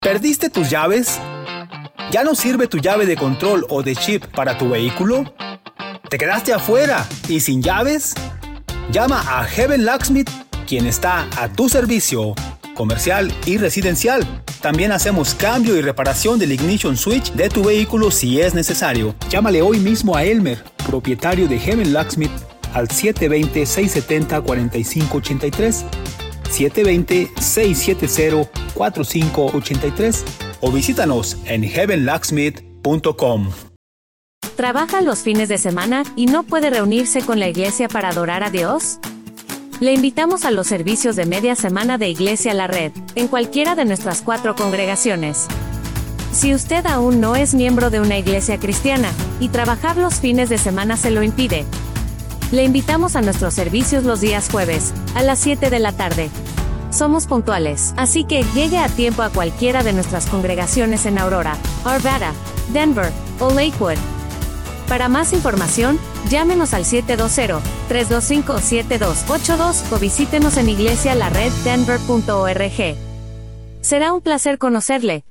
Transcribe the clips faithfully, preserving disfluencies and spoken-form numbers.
¿Perdiste tus llaves? ¿Ya no sirve tu llave de control o de chip para tu vehículo? ¿Te quedaste afuera y sin llaves? Llama a Heaven Locksmith, quien está a tu servicio, comercial y residencial. También hacemos cambio y reparación del ignition switch de tu vehículo si es necesario. Llámale hoy mismo a Elmer, propietario de Heaven Locksmith, al siete dos cero, seis siete cero, cuatro cinco ocho tres, siete dos cero, seis siete cero, cuatro cinco ocho tres o visítanos en heaven locksmith punto com. ¿Trabaja los fines de semana y no puede reunirse con la iglesia para adorar a Dios? Le invitamos a los servicios de media semana de Iglesia La Red, en cualquiera de nuestras cuatro congregaciones. Si usted aún no es miembro de una iglesia cristiana, y trabajar los fines de semana se lo impide, le invitamos a nuestros servicios los días jueves, a las siete de la tarde. Somos puntuales, así que llegue a tiempo a cualquiera de nuestras congregaciones en Aurora, Arvada, Denver o Lakewood. Para más información, llámenos al siete dos cero, tres dos cinco, siete dos ocho dos o visítenos en iglesia la red denver punto org. Será un placer conocerle.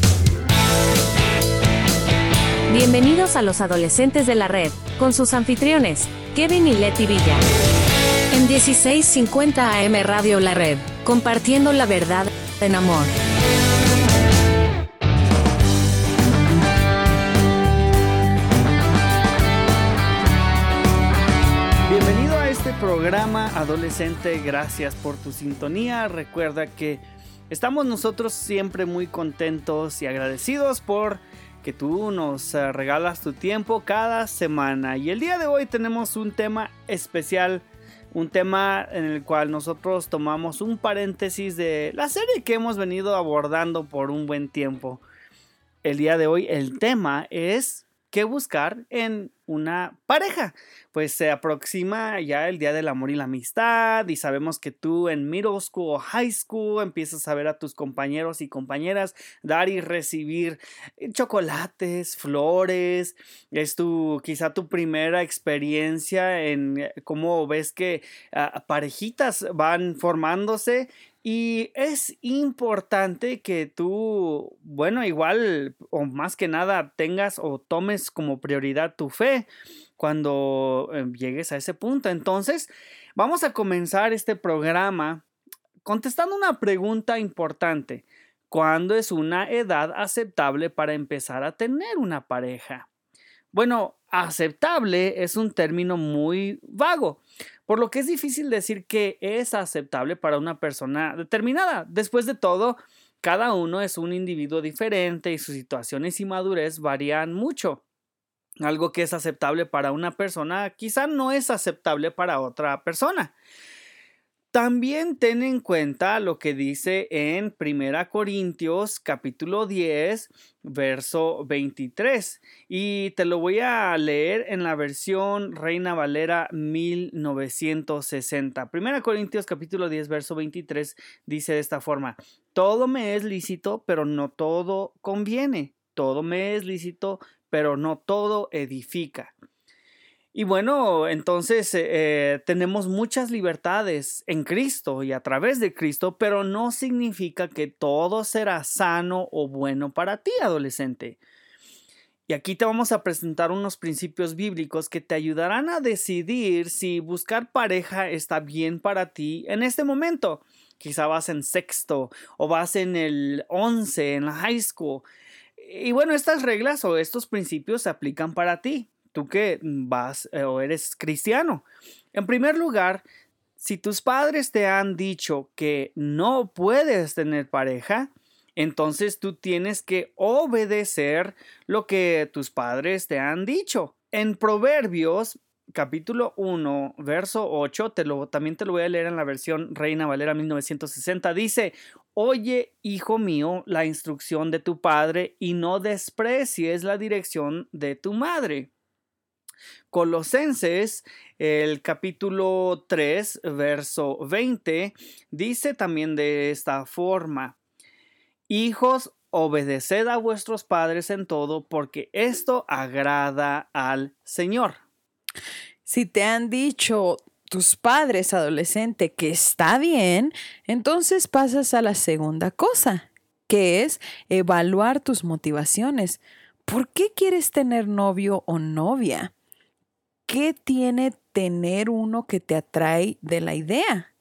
Bienvenidos a los adolescentes de la red, con sus anfitriones, Kevin y Letty Villa. En dieciséis cincuenta A M Radio La Red, compartiendo la verdad en amor. Bienvenido a este programa adolescente, gracias por tu sintonía. Recuerda que estamos nosotros siempre muy contentos y agradecidos por que tú nos regalas tu tiempo cada semana. Y el día de hoy tenemos un tema especial, un tema en el cual nosotros tomamos un paréntesis de la serie que hemos venido abordando por un buen tiempo. El día de hoy el tema es ¿qué buscar en una pareja? Pues se aproxima ya el Día del Amor y la Amistad y sabemos que tú en middle school o high school empiezas a ver a tus compañeros y compañeras dar y recibir chocolates, flores. Es tu, quizá tu primera experiencia en cómo ves que uh, parejitas van formándose. Y es importante que tú, bueno, igual o más que nada tengas o tomes como prioridad tu fe cuando eh, llegues a ese punto. Entonces, vamos a comenzar este programa contestando una pregunta importante. ¿Cuándo es una edad aceptable para empezar a tener una pareja? Bueno, aceptable es un término muy vago, por lo que es difícil decir que es aceptable para una persona determinada. Después de todo, cada uno es un individuo diferente y sus situaciones y madurez varían mucho. Algo que es aceptable para una persona quizá no es aceptable para otra persona. También ten en cuenta lo que dice en primera Corintios capítulo diez, verso veintitrés. Y te lo voy a leer en la versión Reina Valera mil novecientos sesenta. primera Corintios capítulo diez, verso veintitrés dice de esta forma: todo me es lícito, pero no todo conviene. Todo me es lícito, pero no todo edifica. Y bueno, entonces eh, tenemos muchas libertades en Cristo y a través de Cristo, pero no significa que todo será sano o bueno para ti, adolescente. Y aquí te vamos a presentar unos principios bíblicos que te ayudarán a decidir si buscar pareja está bien para ti en este momento. Quizá vas en sexto o vas en el once, en la high school. Y bueno, estas reglas o estos principios se aplican para ti. Tú que vas eh, o eres cristiano. En primer lugar, si tus padres te han dicho que no puedes tener pareja, entonces tú tienes que obedecer lo que tus padres te han dicho. En Proverbios, capítulo uno, verso ocho, te lo, también te lo voy a leer en la versión Reina Valera mil novecientos sesenta, dice: oye, hijo mío, la instrucción de tu padre y no desprecies la dirección de tu madre. Colosenses, el capítulo tres, verso veinte, dice también de esta forma: hijos, obedeced a vuestros padres en todo, porque esto agrada al Señor. Si te han dicho tus padres, adolescente, que está bien, entonces pasas a la segunda cosa. que es evaluar tus motivaciones. ¿Por qué quieres tener novio o novia? ¿Qué tiene tener uno que te atrae de la idea?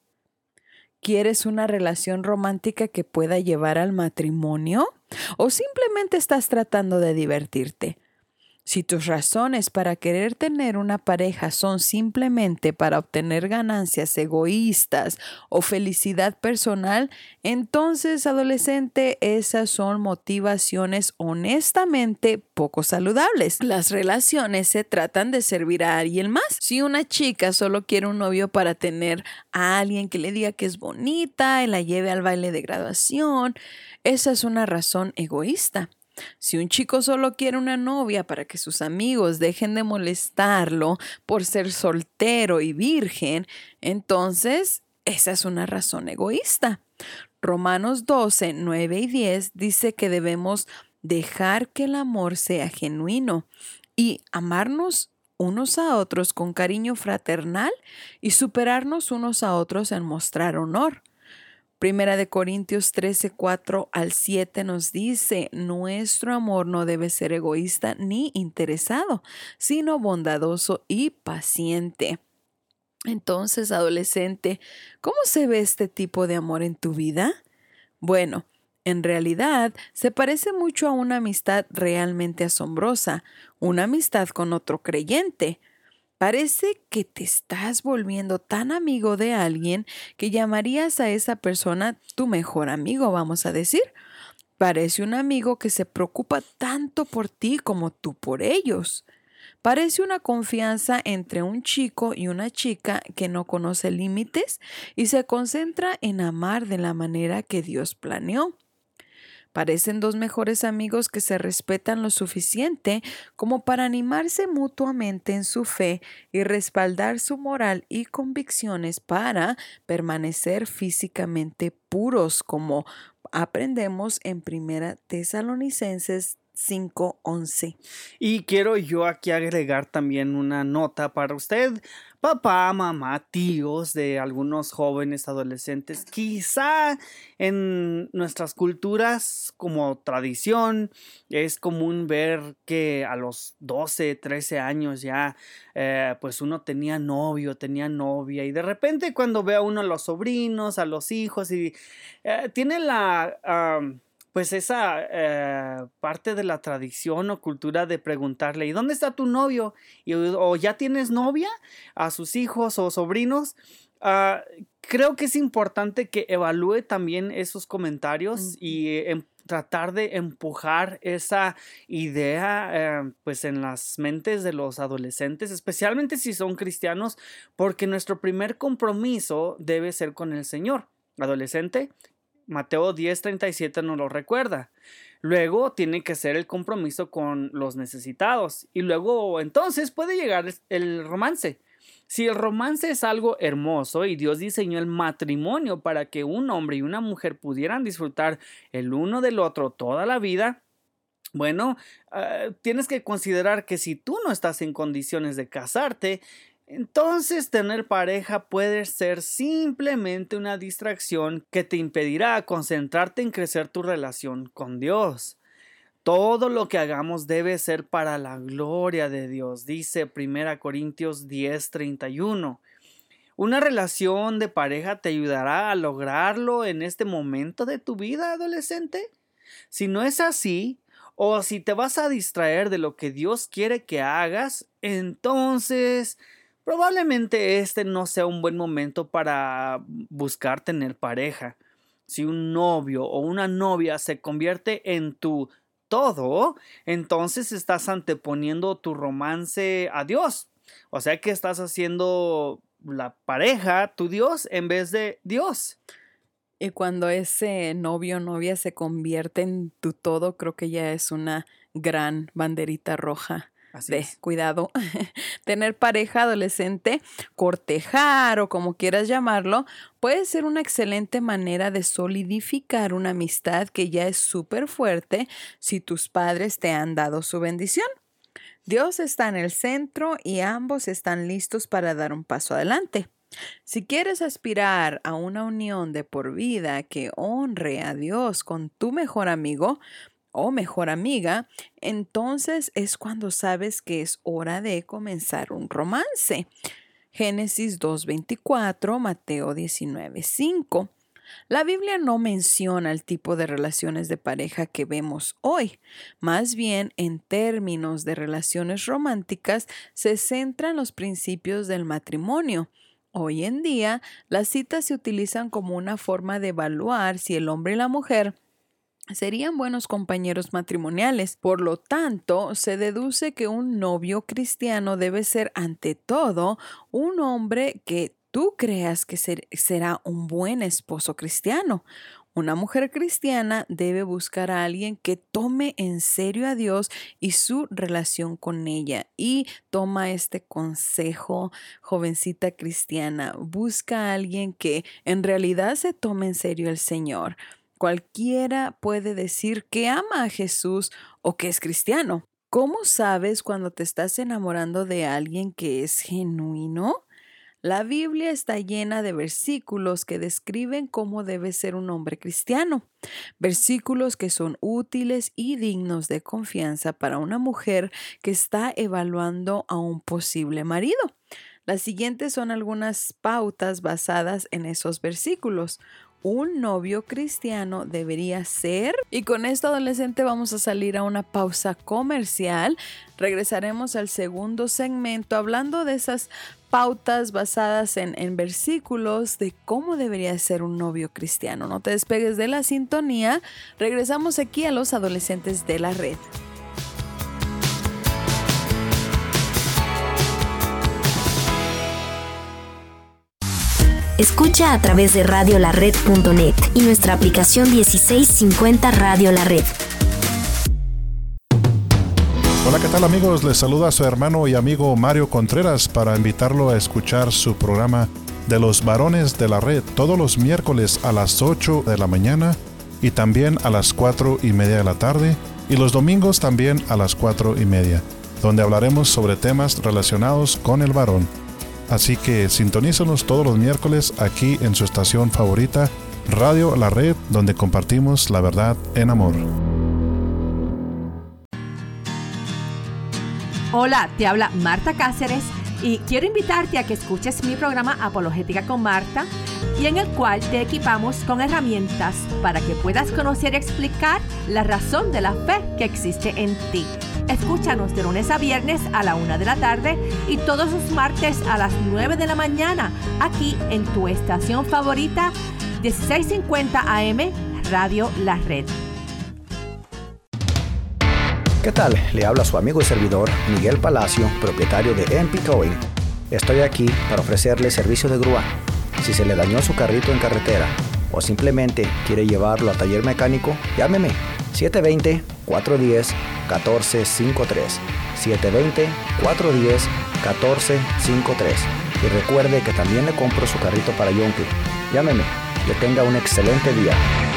¿Quieres una relación romántica que pueda llevar al matrimonio? ¿O simplemente estás tratando de divertirte? Si tus razones para querer tener una pareja son simplemente para obtener ganancias egoístas o felicidad personal, entonces, adolescente, esas son motivaciones honestamente poco saludables. Las relaciones se tratan de servir a alguien más. Si una chica solo quiere un novio para tener a alguien que le diga que es bonita y la lleve al baile de graduación, esa es una razón egoísta. Si un chico solo quiere una novia para que sus amigos dejen de molestarlo por ser soltero y virgen, entonces esa es una razón egoísta. Romanos doce, nueve y diez dice que debemos dejar que el amor sea genuino y amarnos unos a otros con cariño fraternal y superarnos unos a otros en mostrar honor. Primera de Corintios trece, cuatro al siete nos dice, nuestro amor no debe ser egoísta ni interesado, sino bondadoso y paciente. Entonces, adolescente, ¿cómo se ve este tipo de amor en tu vida? Bueno, en realidad se parece mucho a una amistad realmente asombrosa, una amistad con otro creyente. Parece que te estás volviendo tan amigo de alguien que llamarías a esa persona tu mejor amigo, vamos a decir. Parece un amigo que se preocupa tanto por ti como tú por ellos. Parece una confianza entre un chico y una chica que no conoce límites y se concentra en amar de la manera que Dios planeó. Parecen dos mejores amigos que se respetan lo suficiente como para animarse mutuamente en su fe y respaldar su moral y convicciones para permanecer físicamente puros, como aprendemos en Primera Tesalonicenses cinco once. Y quiero yo aquí agregar también una nota para usted, papá, mamá, tíos de algunos jóvenes adolescentes. Quizá en nuestras culturas como tradición es común ver que a los doce, trece años ya eh, pues uno tenía novio, tenía novia y de repente cuando ve a uno a los sobrinos, a los hijos y eh, tiene la... Um, pues esa eh, parte de la tradición o cultura de preguntarle, ¿y dónde está tu novio? Y, o ¿ya tienes novia? A sus hijos o sobrinos. Uh, creo que es importante que evalúe también esos comentarios uh-huh. y eh, tratar de empujar esa idea eh, pues en las mentes de los adolescentes, especialmente si son cristianos, porque nuestro primer compromiso debe ser con el Señor. Adolescente, Mateo diez treinta y siete nos lo recuerda. Luego tiene que ser el compromiso con los necesitados y luego entonces puede llegar el romance. Si el romance es algo hermoso y Dios diseñó el matrimonio para que un hombre y una mujer pudieran disfrutar el uno del otro toda la vida, bueno, uh, tienes que considerar que si tú no estás en condiciones de casarte, entonces tener pareja puede ser simplemente una distracción que te impedirá concentrarte en crecer tu relación con Dios. Todo lo que hagamos debe ser para la gloria de Dios, dice Primera Corintios diez treinta y uno. Una relación de pareja te ayudará a lograrlo en este momento de tu vida, adolescente. Si no es así, o si te vas a distraer de lo que Dios quiere que hagas, entonces probablemente este no sea un buen momento para buscar tener pareja. Si un novio o una novia se convierte en tu todo, entonces estás anteponiendo tu romance a Dios. O sea que estás haciendo la pareja tu Dios en vez de Dios. Y cuando ese novio o novia se convierte en tu todo, creo que ya es una gran banderita roja. Así de es. Cuidado. Tener pareja adolescente, cortejar o como quieras llamarlo, puede ser una excelente manera de solidificar una amistad que ya es súper fuerte si tus padres te han dado su bendición. Dios está en el centro y ambos están listos para dar un paso adelante. Si quieres aspirar a una unión de por vida que honre a Dios con tu mejor amigo o mejor amiga, entonces es cuando sabes que es hora de comenzar un romance. Génesis dos veinticuatro, Mateo diecinueve cinco. La Biblia no menciona el tipo de relaciones de pareja que vemos hoy. Más bien, en términos de relaciones románticas, se centra en los principios del matrimonio. Hoy en día, las citas se utilizan como una forma de evaluar si el hombre y la mujer serían buenos compañeros matrimoniales. Por lo tanto, se deduce que un novio cristiano debe ser ante todo un hombre que tú creas que ser, será un buen esposo cristiano. Una mujer cristiana debe buscar a alguien que tome en serio a Dios y su relación con ella. Y toma este consejo, jovencita cristiana. Busca a alguien que en realidad se tome en serio al Señor. Cualquiera puede decir que ama a Jesús o que es cristiano. ¿Cómo sabes cuando te estás enamorando de alguien que es genuino? La Biblia está llena de versículos que describen cómo debe ser un hombre cristiano. Versículos que son útiles y dignos de confianza para una mujer que está evaluando a un posible marido. Las siguientes son algunas pautas basadas en esos versículos. Un novio cristiano debería ser. Y con esto, adolescente, vamos a salir a una pausa comercial. Regresaremos al segundo segmento hablando de esas pautas basadas en, en versículos de cómo debería ser un novio cristiano. No te despegues de la sintonía. Regresamos aquí a los adolescentes de la red. Escucha a través de radio la red punto net y nuestra aplicación dieciséis cincuenta Radio La Red. Hola, ¿qué tal, amigos? Les saluda su hermano y amigo Mario Contreras para invitarlo a escuchar su programa de los varones de la red todos los miércoles a las ocho de la mañana y también a las cuatro y media de la tarde, y los domingos también a las cuatro y media, donde hablaremos sobre temas relacionados con el varón. Así que sintonízanos todos los miércoles aquí en su estación favorita, Radio La Red, donde compartimos la verdad en amor. Hola, te habla Marta Cáceres y quiero invitarte a que escuches mi programa Apologética con Marta, y en el cual te equipamos con herramientas para que puedas conocer y explicar la razón de la fe que existe en ti. Escúchanos de lunes a viernes a la una de la tarde y todos los martes a las nueve de la mañana, aquí en tu estación favorita, dieciséis cincuenta A M, Radio La Red. ¿Qué tal? Le habla su amigo y servidor Miguel Palacio, propietario de M P Towing. Estoy aquí para ofrecerle servicio de grúa. Si se le dañó su carrito en carretera o simplemente quiere llevarlo a taller mecánico, llámeme siete dos cero, cuatro uno cero, uno cuatro cinco tres, siete dos cero, cuatro uno cero, uno cuatro cinco tres. Y recuerde que también le compro su carrito para Yonke. Llámeme. Que tenga un excelente día.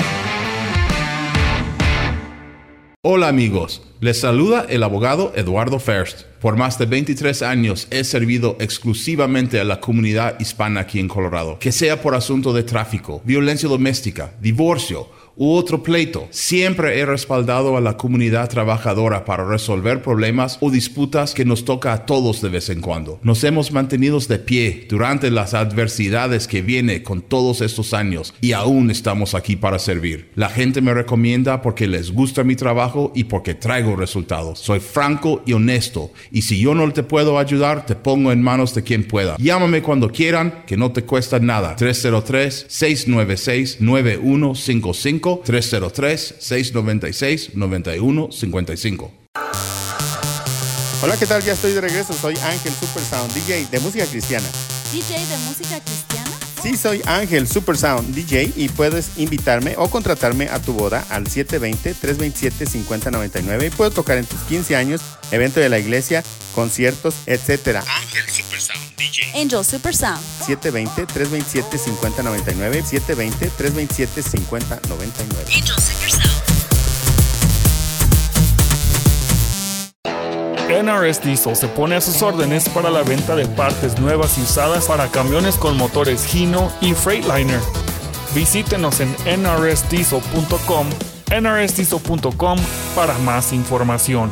Hola, amigos, les saluda el abogado Eduardo First. Por más de veintitrés años he servido exclusivamente a la comunidad hispana aquí en Colorado. Que sea por asunto de tráfico, violencia doméstica, divorcio u otro pleito, siempre he respaldado a la comunidad trabajadora para resolver problemas o disputas que nos toca a todos de vez en cuando. Nos hemos mantenido de pie durante las adversidades que viene con todos estos años y aún estamos aquí para servir. La gente me recomienda porque les gusta mi trabajo y porque traigo resultados. Soy franco y honesto, y si yo no te puedo ayudar, te pongo en manos de quien pueda. Llámame cuando quieran, que no te cuesta nada. tres cero tres, seis nueve seis, nueve uno cinco cinco, tres cero tres, seis nueve seis, nueve uno cinco cinco. Hola, ¿qué tal? Ya estoy de regreso. Soy Ángel Super Sound, D J de música cristiana. ¿D J de música cristiana? Sí, soy Ángel Super Sound, D J, y puedes invitarme o contratarme a tu boda al siete dos cero, tres dos siete, cinco cero nueve nueve, y puedo tocar en tus quince años, evento de la iglesia, conciertos, etcétera. Ángel Super Sound, D J. Angel Super Sound. siete dos cero, tres dos siete, cinco cero nueve nueve, siete dos cero, tres dos siete, cinco cero nueve nueve. Angel Super Sound. N R S Diesel se pone a sus órdenes para la venta de partes nuevas y usadas para camiones con motores Hino y Freightliner. Visítenos en N R S diesel punto com, N R S diesel punto com para más información.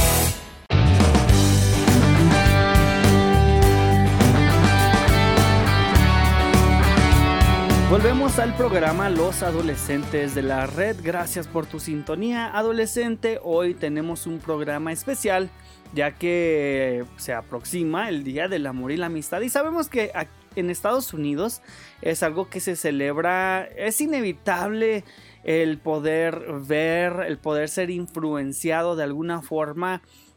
Volvemos al programa Los Adolescentes de la Red. Gracias por tu sintonía, adolescente. Hoy tenemos un programa especial ya que se aproxima el Día del Amor y la Amistad y sabemos que en Estados Unidos es algo que se celebra. Es inevitable el poder ver, el poder ser influenciado de alguna forma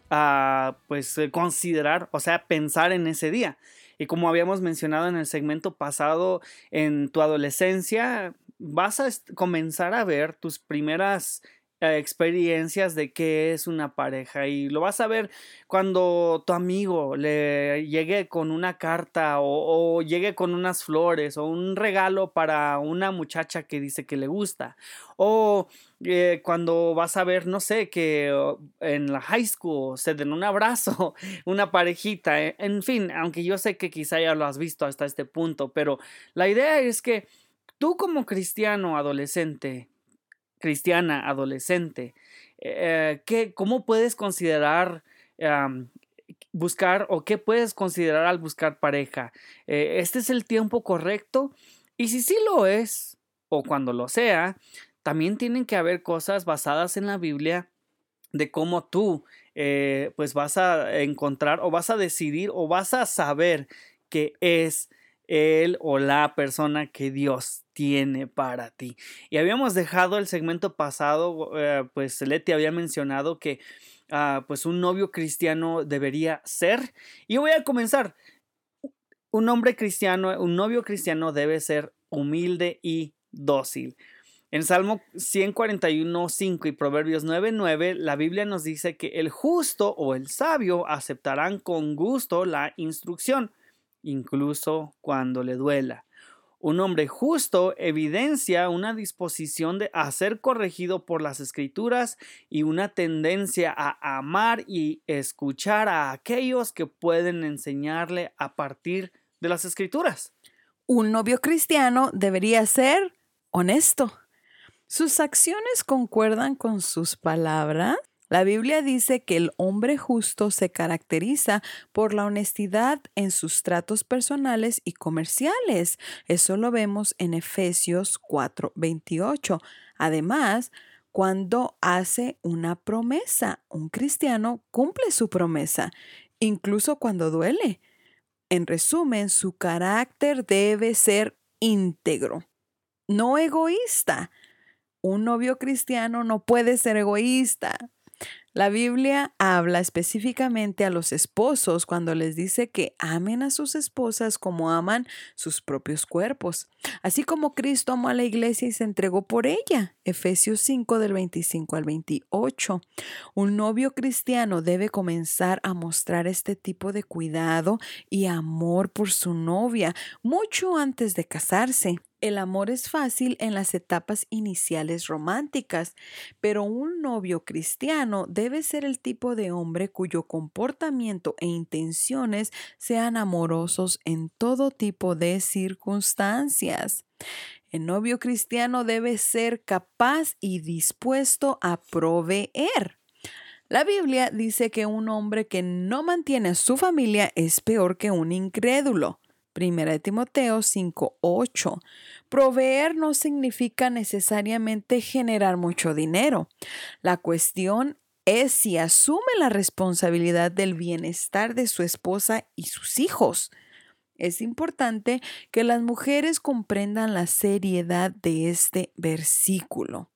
a pues considerar, o sea, pensar en ese día. Y como habíamos mencionado en el segmento pasado, en tu adolescencia vas a comenzar a ver tus primeras eh, experiencias de qué es una pareja. Y lo vas a ver cuando tu amigo le llegue con una carta o, o llegue con unas flores o un regalo para una muchacha que dice que le gusta. O eh, cuando vas a ver, no sé, que uh, en la high school se den un abrazo, una parejita, eh, en fin, aunque yo sé que quizá ya lo has visto hasta este punto, pero la idea es que tú como cristiano adolescente, cristiana adolescente, eh, ¿qué, ¿cómo puedes considerar um, buscar o qué puedes considerar al buscar pareja? Eh, ¿Este es el tiempo correcto? Y si sí lo es, o cuando lo sea, también tienen que haber cosas basadas en la Biblia de cómo tú eh, pues vas a encontrar o vas a decidir o vas a saber que es él o la persona que Dios tiene para ti. Y habíamos dejado el segmento pasado, eh, pues Leti había mencionado que uh, pues un novio cristiano debería ser. Y yo voy a comenzar. Un hombre cristiano, un novio cristiano debe ser humilde y dócil. En Salmo ciento cuarenta y uno, cinco y Proverbios nueve, nueve, la Biblia nos dice que el justo o el sabio aceptarán con gusto la instrucción, incluso cuando le duela. Un hombre justo evidencia una disposición de a ser corregido por las Escrituras y una tendencia a amar y escuchar a aquellos que pueden enseñarle a partir de las Escrituras. Un novio cristiano debería ser honesto. ¿Sus acciones concuerdan con sus palabras? La Biblia dice que el hombre justo se caracteriza por la honestidad en sus tratos personales y comerciales. Eso lo vemos en Efesios cuatro, veintiocho. Además, cuando hace una promesa, un cristiano cumple su promesa, incluso cuando duele. En resumen, su carácter debe ser íntegro, no egoísta. Un novio cristiano no puede ser egoísta. La Biblia habla específicamente a los esposos cuando les dice que amen a sus esposas como aman sus propios cuerpos, así como Cristo amó a la iglesia y se entregó por ella. Efesios cinco del veinticinco al veintiocho. Un novio cristiano debe comenzar a mostrar este tipo de cuidado y amor por su novia mucho antes de casarse. El amor es fácil en las etapas iniciales románticas, pero un novio cristiano debe ser el tipo de hombre cuyo comportamiento e intenciones sean amorosos en todo tipo de circunstancias. El novio cristiano debe ser capaz y dispuesto a proveer. La Biblia dice que un hombre que no mantiene a su familia es peor que un incrédulo. Primera de Timoteo cinco, ocho. Proveer no significa necesariamente generar mucho dinero. La cuestión es si asume la responsabilidad del bienestar de su esposa y sus hijos. Es importante que las mujeres comprendan la seriedad de este versículo.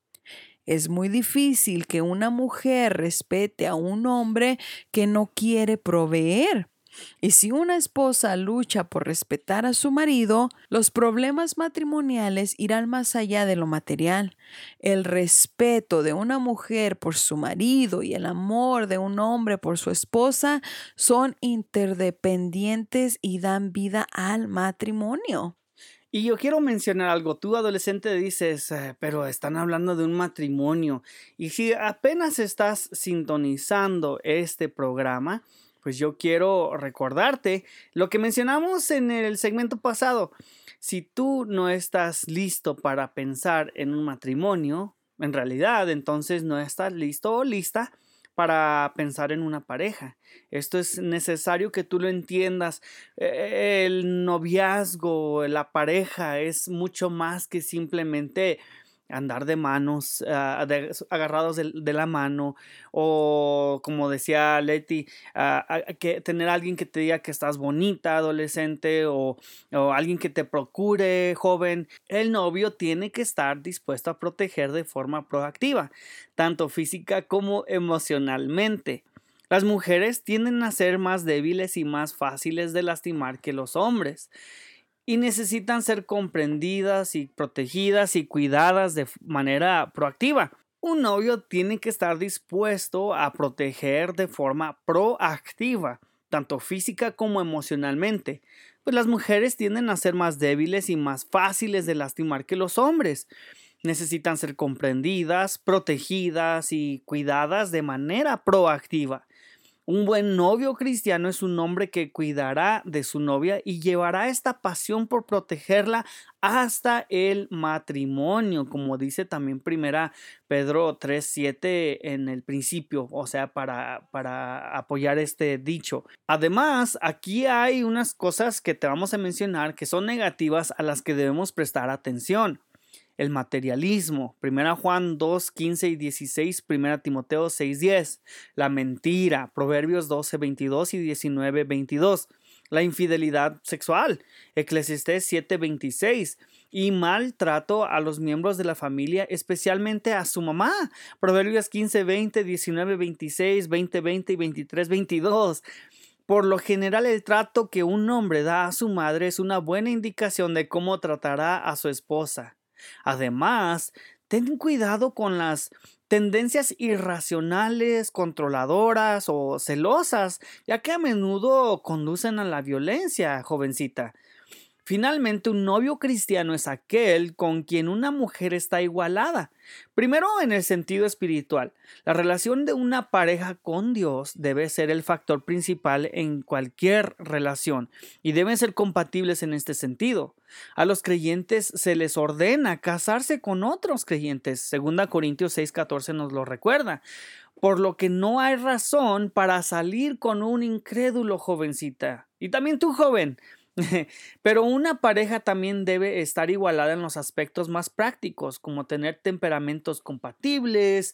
Es muy difícil que una mujer respete a un hombre que no quiere proveer. Y si una esposa lucha por respetar a su marido, los problemas matrimoniales irán más allá de lo material. El respeto de una mujer por su marido y el amor de un hombre por su esposa son interdependientes y dan vida al matrimonio. Y yo quiero mencionar algo. Tú, adolescente, dices, eh, pero están hablando de un matrimonio. Y si apenas estás sintonizando este programa, pues yo quiero recordarte lo que mencionamos en el segmento pasado. Si tú no estás listo para pensar en un matrimonio, en realidad, entonces no estás listo o lista para pensar en una pareja. Esto es necesario que tú lo entiendas. El noviazgo, la pareja es mucho más que simplemente andar de manos, uh, de, agarrados de, de la mano, o como decía Leti, uh, que tener a alguien que te diga que estás bonita, adolescente, o, o alguien que te procure, joven. El novio tiene que estar dispuesto a proteger de forma proactiva, tanto física como emocionalmente. Las mujeres tienden a ser más débiles y más fáciles de lastimar que los hombres, y necesitan ser comprendidas y protegidas y cuidadas de manera proactiva. Un novio tiene que estar dispuesto a proteger de forma proactiva, tanto física como emocionalmente, pues las mujeres tienden a ser más débiles y más fáciles de lastimar que los hombres. Necesitan ser comprendidas, protegidas y cuidadas de manera proactiva. Un buen novio cristiano es un hombre que cuidará de su novia y llevará esta pasión por protegerla hasta el matrimonio, como dice también primera Pedro tres siete en el principio, o sea, para, para apoyar este dicho. Además, aquí hay unas cosas que te vamos a mencionar que son negativas a las que debemos prestar atención. El materialismo, primera Juan dos, quince y dieciséis, primera Timoteo seis, diez. La mentira, Proverbios doce, veintidós y diecinueve, veintidós. La infidelidad sexual, Eclesiastés siete, veintiséis. Y maltrato a los miembros de la familia, especialmente a su mamá, Proverbios quince, veinte, diecinueve, veintiséis, veinte, veinte y veintitrés, veintidós. Por lo general, el trato que un hombre da a su madre es una buena indicación de cómo tratará a su esposa. Además, ten cuidado con las tendencias irracionales, controladoras o celosas, ya que a menudo conducen a la violencia, jovencita. Finalmente, un novio cristiano es aquel con quien una mujer está igualada. Primero, en el sentido espiritual. La relación de una pareja con Dios debe ser el factor principal en cualquier relación y deben ser compatibles en este sentido. A los creyentes se les ordena casarse con otros creyentes. Segunda Corintios seis, catorce nos lo recuerda. Por lo que no hay razón para salir con un incrédulo, jovencita. Y también tú, joven. Pero una pareja también debe estar igualada en los aspectos más prácticos, como tener temperamentos compatibles,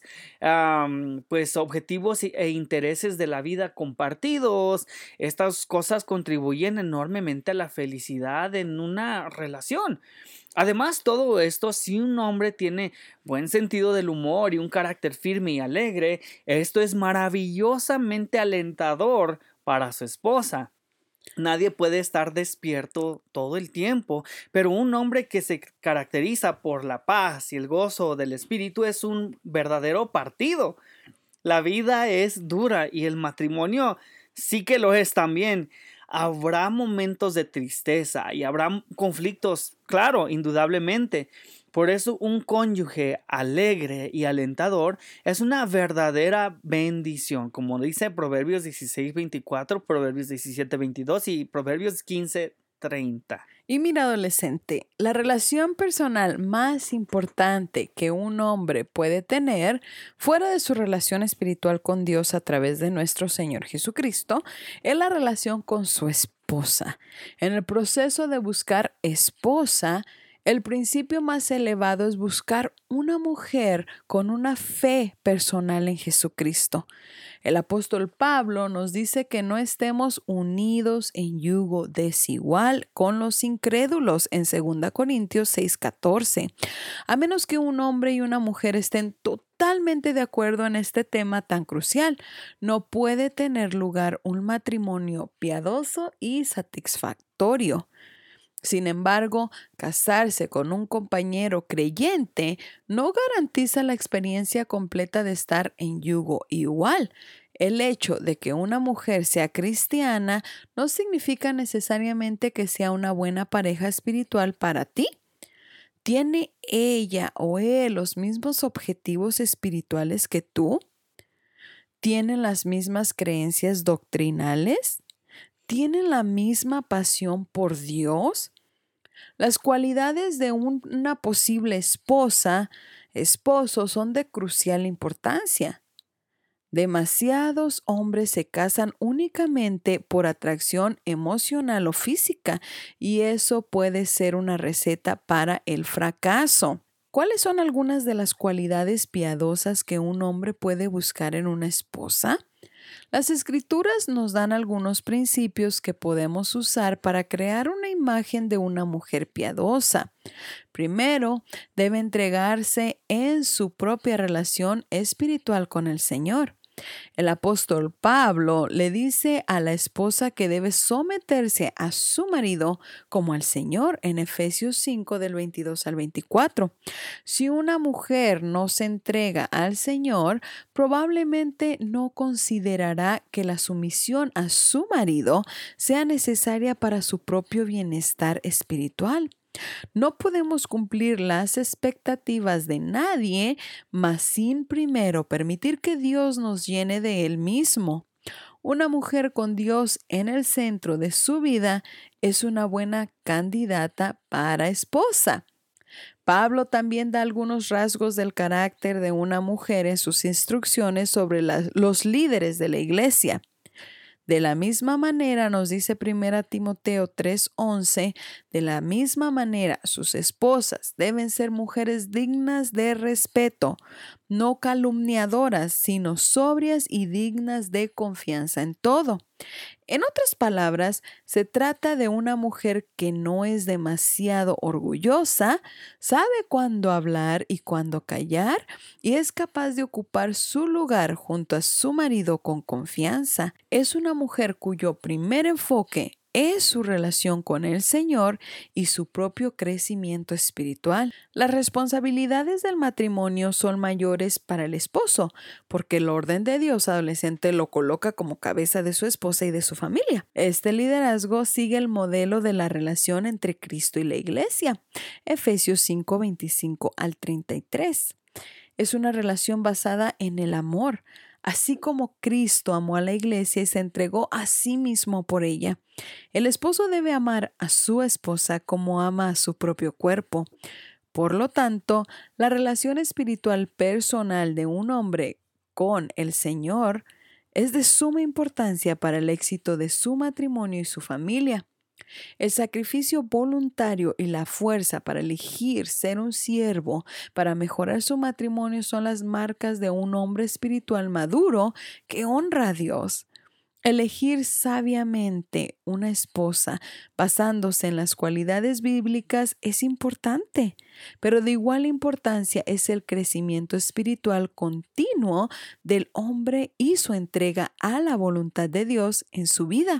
um, pues objetivos e intereses de la vida compartidos. Estas cosas contribuyen enormemente a la felicidad en una relación. Además, todo esto, si un hombre tiene buen sentido del humor y un carácter firme y alegre, esto es maravillosamente alentador para su esposa. Nadie puede estar despierto todo el tiempo, pero un hombre que se caracteriza por la paz y el gozo del espíritu es un verdadero partido. La vida es dura y el matrimonio sí que lo es también. Habrá momentos de tristeza y habrá conflictos, claro, indudablemente. Por eso un cónyuge alegre y alentador es una verdadera bendición, como dice Proverbios dieciséis, veinticuatro, Proverbios diecisiete, veintidós y Proverbios quince, treinta. Y mira, adolescente, la relación personal más importante que un hombre puede tener, fuera de su relación espiritual con Dios a través de nuestro Señor Jesucristo, es la relación con su esposa. En el proceso de buscar esposa, el principio más elevado es buscar una mujer con una fe personal en Jesucristo. El apóstol Pablo nos dice que no estemos unidos en yugo desigual con los incrédulos en segunda Corintios seis, catorce. A menos que un hombre y una mujer estén totalmente de acuerdo en este tema tan crucial, no puede tener lugar un matrimonio piadoso y satisfactorio. Sin embargo, casarse con un compañero creyente no garantiza la experiencia completa de estar en yugo igual. El hecho de que una mujer sea cristiana no significa necesariamente que sea una buena pareja espiritual para ti. ¿Tiene ella o él los mismos objetivos espirituales que tú? ¿Tienen las mismas creencias doctrinales? ¿Tienen la misma pasión por Dios? Las cualidades de una posible esposa, esposo, son de crucial importancia. Demasiados hombres se casan únicamente por atracción emocional o física, y eso puede ser una receta para el fracaso. ¿Cuáles son algunas de las cualidades piadosas que un hombre puede buscar en una esposa? Las Escrituras nos dan algunos principios que podemos usar para crear una imagen de una mujer piadosa. Primero, debe entregarse en su propia relación espiritual con el Señor. El apóstol Pablo le dice a la esposa que debe someterse a su marido como al Señor en Efesios cinco del veintidós al veinticuatro. Si una mujer no se entrega al Señor, probablemente no considerará que la sumisión a su marido sea necesaria para su propio bienestar espiritual. No podemos cumplir las expectativas de nadie, mas sin primero permitir que Dios nos llene de Él mismo. Una mujer con Dios en el centro de su vida es una buena candidata para esposa. Pablo también da algunos rasgos del carácter de una mujer en sus instrucciones sobre la, los líderes de la iglesia. De la misma manera, nos dice primera Timoteo tres once, de la misma manera sus esposas deben ser mujeres dignas de respeto, no calumniadoras, sino sobrias y dignas de confianza en todo. En otras palabras, se trata de una mujer que no es demasiado orgullosa, sabe cuándo hablar y cuándo callar, y es capaz de ocupar su lugar junto a su marido con confianza. Es una mujer cuyo primer enfoque es su relación con el Señor y su propio crecimiento espiritual. Las responsabilidades del matrimonio son mayores para el esposo, porque el orden de Dios adolescente lo coloca como cabeza de su esposa y de su familia. Este liderazgo sigue el modelo de la relación entre Cristo y la iglesia. Efesios cinco veinticinco al treinta y tres. Es una relación basada en el amor. Así como Cristo amó a la iglesia y se entregó a sí mismo por ella, el esposo debe amar a su esposa como ama a su propio cuerpo. Por lo tanto, la relación espiritual personal de un hombre con el Señor es de suma importancia para el éxito de su matrimonio y su familia. El sacrificio voluntario y la fuerza para elegir ser un siervo para mejorar su matrimonio son las marcas de un hombre espiritual maduro que honra a Dios. Elegir sabiamente una esposa basándose en las cualidades bíblicas es importante, pero de igual importancia es el crecimiento espiritual continuo del hombre y su entrega a la voluntad de Dios en su vida.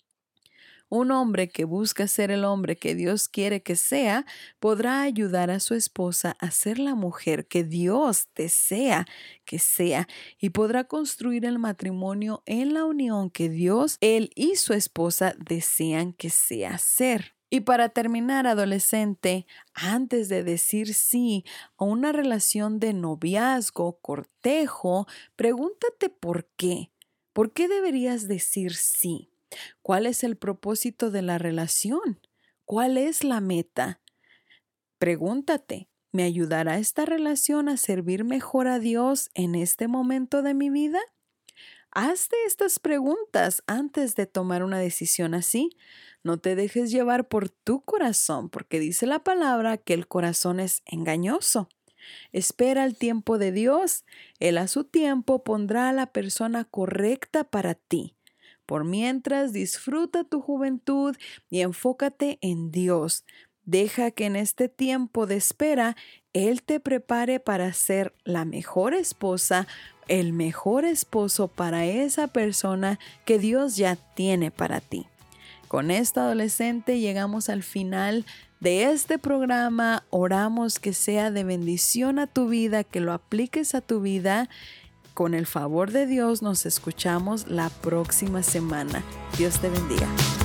Un hombre que busca ser el hombre que Dios quiere que sea, podrá ayudar a su esposa a ser la mujer que Dios desea que sea y podrá construir el matrimonio en la unión que Dios, él y su esposa desean que sea ser. Y para terminar, adolescente, antes de decir sí a una relación de noviazgo, cortejo, pregúntate por qué. ¿Por qué deberías decir sí? ¿Cuál es el propósito de la relación? ¿Cuál es la meta? Pregúntate, ¿me ayudará esta relación a servir mejor a Dios en este momento de mi vida? Hazte estas preguntas antes de tomar una decisión así. No te dejes llevar por tu corazón, porque dice la palabra que el corazón es engañoso. Espera el tiempo de Dios. Él a su tiempo pondrá a la persona correcta para ti. Por mientras, disfruta tu juventud y enfócate en Dios. Deja que en este tiempo de espera, Él te prepare para ser la mejor esposa, el mejor esposo para esa persona que Dios ya tiene para ti. Con esto, adolescente, llegamos al final de este programa. Oramos que sea de bendición a tu vida, que lo apliques a tu vida. Con el favor de Dios nos escuchamos la próxima semana. Dios te bendiga.